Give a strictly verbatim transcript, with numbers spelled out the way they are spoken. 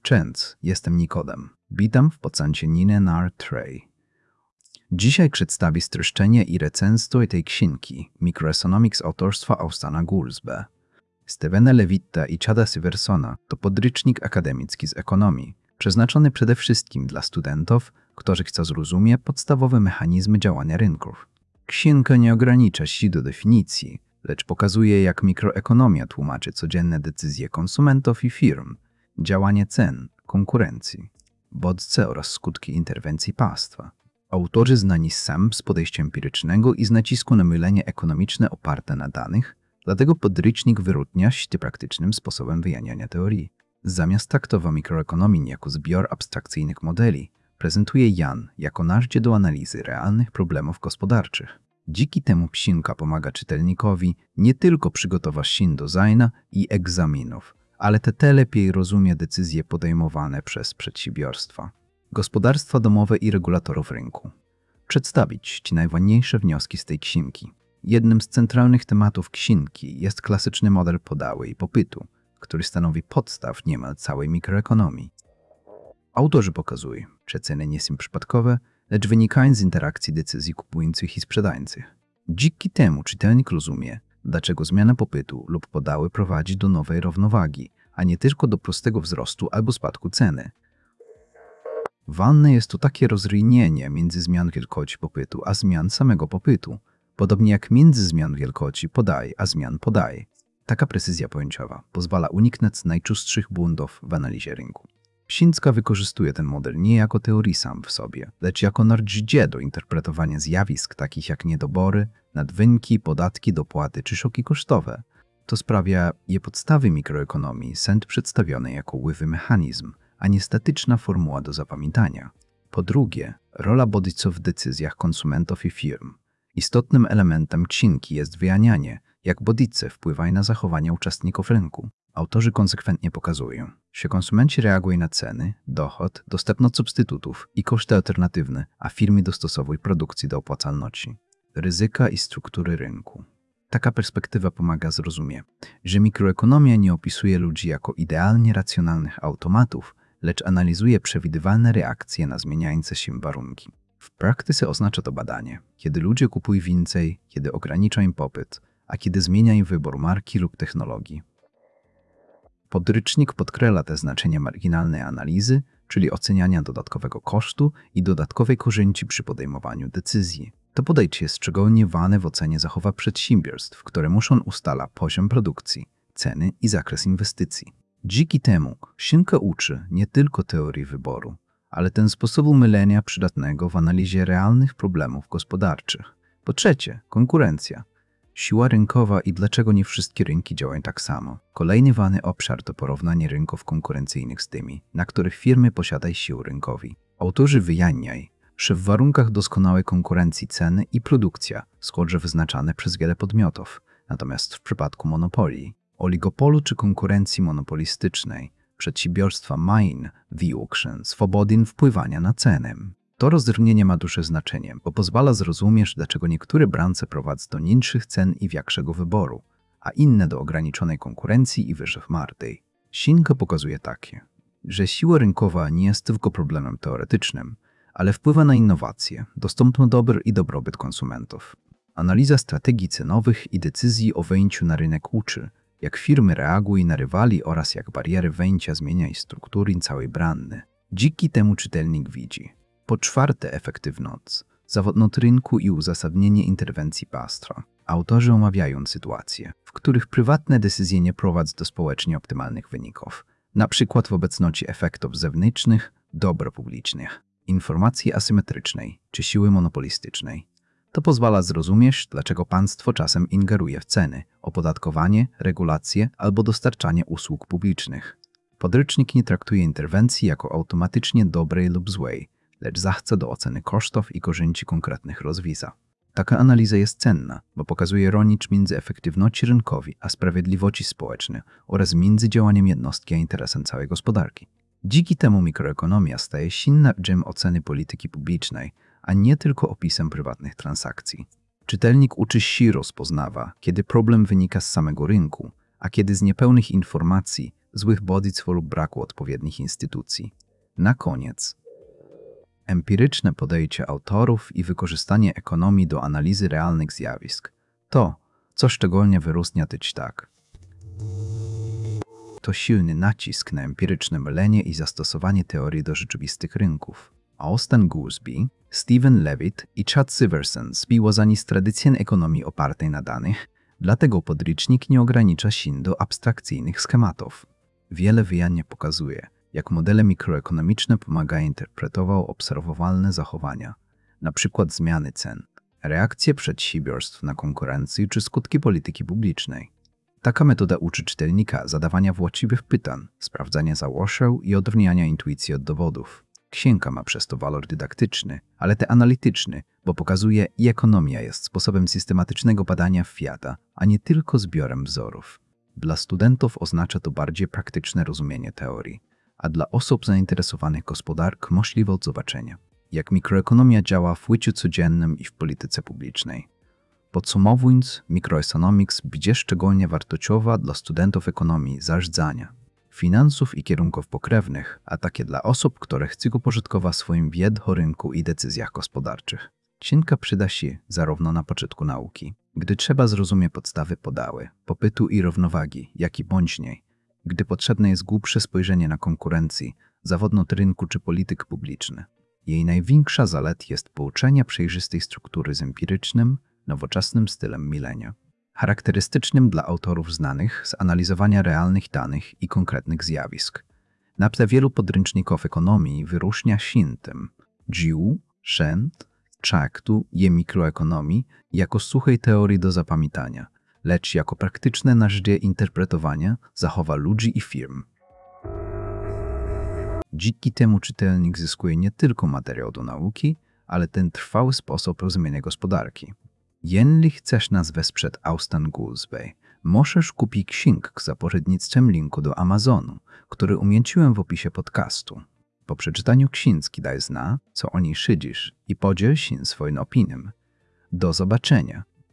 Cześć, jestem Nikodem. Witam w podcaście Nine Nar Tray. Dzisiaj przedstawię streszczenie i recenzję tej książki Microeconomics autorstwa Austana Goolsbee. Stevena Levitta i Chada Siversona to podręcznik akademicki z ekonomii, przeznaczony przede wszystkim dla studentów, którzy chcą zrozumieć podstawowe mechanizmy działania rynków. Książka nie ogranicza się do definicji, lecz pokazuje, jak mikroekonomia tłumaczy codzienne decyzje konsumentów i firm, działanie cen, konkurencji, bodźce oraz skutki interwencji państwa. Autorzy znani sam z podejścia empirycznego i z nacisku na mylenie ekonomiczne oparte na danych, dlatego podręcznik wyróżnia się praktycznym sposobem wyjaśniania teorii. Zamiast traktować mikroekonomię jako zbiór abstrakcyjnych modeli, prezentuje Jan jako narzędzie do analizy realnych problemów gospodarczych. Dzięki temu książka pomaga czytelnikowi nie tylko przygotować się do zajna i egzaminów, ale też lepiej rozumie decyzje podejmowane przez przedsiębiorstwa, gospodarstwa domowe i regulatorów rynku. Przedstawić Ci najważniejsze wnioski z tej książki. Jednym z centralnych tematów książki jest klasyczny model podaży i popytu, który stanowi podstaw niemal całej mikroekonomii. Autorzy pokazują, że ceny nie są przypadkowe, lecz wynikają z interakcji decyzji kupujących i sprzedających. Dzięki temu czytelnik rozumie, dlaczego zmiana popytu lub podaży prowadzi do nowej równowagi, a nie tylko do prostego wzrostu albo spadku ceny. Ważne jest tu takie rozróżnienie między zmian wielkości popytu a zmian samego popytu, podobnie jak między zmian wielkości podaży a zmian podaży. Taka precyzja pojęciowa pozwala uniknąć najczęstszych błędów w analizie rynku. Książka wykorzystuje ten model nie jako teorii sam w sobie, lecz jako narzędzie do interpretowania zjawisk takich jak niedobory, nadwyniki, podatki, dopłaty czy szoki kosztowe. To sprawia, że podstawy mikroekonomii są przedstawione jako ływy mechanizm, a nie statyczna formuła do zapamiętania. Po drugie, rola bodźców w decyzjach konsumentów i firm. Istotnym elementem książki jest wyjaśnianie, jak bodźce wpływają na zachowania uczestników rynku. Autorzy konsekwentnie pokazują, że konsumenci reagują na ceny, dochód, dostępność substytutów i koszty alternatywne, a firmy dostosowują produkcję do opłacalności, ryzyka i struktury rynku. Taka perspektywa pomaga zrozumieć, że mikroekonomia nie opisuje ludzi jako idealnie racjonalnych automatów, lecz analizuje przewidywalne reakcje na zmieniające się warunki. W praktyce oznacza to badanie, kiedy ludzie kupują więcej, kiedy ogranicza im popyt, a kiedy zmieniają wybór marki lub technologii. Podręcznik podkreśla te znaczenie marginalnej analizy, czyli oceniania dodatkowego kosztu i dodatkowej korzyści przy podejmowaniu decyzji. To podejście jest szczególnie ważne w ocenie zachowań przedsiębiorstw, które muszą ustalać poziom produkcji, ceny i zakres inwestycji. Dzięki temu książka uczy nie tylko teorii wyboru, ale ten sposobu mylenia przydatnego w analizie realnych problemów gospodarczych. Po trzecie, konkurencja. Siła rynkowa i dlaczego nie wszystkie rynki działają tak samo. Kolejny ważny obszar to porównanie rynków konkurencyjnych z tymi, na których firmy posiadają siłę rynkowi. Autorzy wyjaśniają, że w warunkach doskonałej konkurencji ceny i produkcja są wyznaczane przez wiele podmiotów, natomiast w przypadku monopolii, oligopolu czy konkurencji monopolistycznej, przedsiębiorstwa mają wyłącznie swobodę wpływania na cenę. To rozróżnienie ma duże znaczenie, bo pozwala zrozumieć, dlaczego niektóre branże prowadzą do niższych cen i większego wyboru, a inne do ograniczonej konkurencji i wyższych marży. Książka pokazuje takie, że siła rynkowa nie jest tylko problemem teoretycznym, ale wpływa na innowacje, dostępność dóbr i dobrobyt konsumentów. Analiza strategii cenowych i decyzji o wejściu na rynek uczy, jak firmy reagują na rywali oraz jak bariery wejścia zmieniają struktury całej branży. Dzięki temu czytelnik widzi. Po czwarte, efektywność, zawodność rynku i uzasadnienie interwencji państwa. Autorzy omawiają sytuacje, w których prywatne decyzje nie prowadzą do społecznie optymalnych wyników, na przykład w obecności efektów zewnętrznych, dóbr publicznych, informacji asymetrycznej czy siły monopolistycznej. To pozwala zrozumieć, dlaczego państwo czasem ingeruje w ceny, opodatkowanie, regulacje albo dostarczanie usług publicznych. Podręcznik nie traktuje interwencji jako automatycznie dobrej lub złej, lecz zachęca do oceny kosztów i korzyści konkretnych rozwiązań. Taka analiza jest cenna, bo pokazuje różnicę między efektywnością rynkowi a sprawiedliwości społecznej oraz między działaniem jednostki a interesem całej gospodarki. Dzięki temu mikroekonomia staje się narzędziem oceny polityki publicznej, a nie tylko opisem prywatnych transakcji. Czytelnik uczy się rozpoznawa, kiedy problem wynika z samego rynku, a kiedy z niepełnych informacji złych bodzictw lub braku odpowiednich instytucji. Na koniec. Empiryczne podejście autorów i wykorzystanie ekonomii do analizy realnych zjawisk. To, co szczególnie wyróżnia tyć tak. To silny nacisk na empiryczne mylenie i zastosowanie teorii do rzeczywistych rynków. Austin Goolsby, Stephen Levitt i Chad Syverson związani z tradycją ekonomii opartej na danych, dlatego podręcznik nie ogranicza się do abstrakcyjnych schematów. Wiele wyjaśnień pokazuje, jak modele mikroekonomiczne pomagają interpretować obserwowalne zachowania, np. zmiany cen, reakcje przedsiębiorstw na konkurencję czy skutki polityki publicznej. Taka metoda uczy czytelnika zadawania właściwych pytań, sprawdzania założeń i odróżniania intuicji od dowodów. Księga ma przez to walor dydaktyczny, ale też analityczny, bo pokazuje, że ekonomia jest sposobem systematycznego badania świata, a nie tylko zbiorem wzorów. Dla studentów oznacza to bardziej praktyczne rozumienie teorii, a dla osób zainteresowanych gospodarką możliwość zobaczenia, jak mikroekonomia działa w życiu codziennym i w polityce publicznej. Podsumowując, Microeconomics będzie szczególnie wartościowa dla studentów ekonomii zarządzania, finansów i kierunków pokrewnych, a takie dla osób, które chcą użytkować swoją wiedzę o rynku i decyzjach gospodarczych. Księga przyda się zarówno na początku nauki, gdy trzeba zrozumieć podstawy podały, popytu i równowagi, jak i później, gdy potrzebne jest głębsze spojrzenie na konkurencję, zawodność rynku czy polityk publiczny. Jej największa zaleta jest połączenie przejrzystej struktury z empirycznym, nowoczesnym stylem milenia, charakterystycznym dla autorów znanych z analizowania realnych danych i konkretnych zjawisk. Na tle wielu podręczników ekonomii wyróżnia się tym dził, szent, czaktu je mikroekonomii jako suchej teorii do zapamiętania, lecz jako praktyczne narzędzie interpretowania zachowań ludzi i firm. Dzięki temu czytelnik zyskuje nie tylko materiał do nauki, ale ten trwały sposób rozumienia gospodarki. Jeśli chcesz nas wesprzeć Austin Goolsby, możesz kupić księgę za pośrednictwem linku do Amazonu, który umieściłem w opisie podcastu. Po przeczytaniu książki daj zna, co o niej szydzisz i podziel się swoją opinią. Do zobaczenia.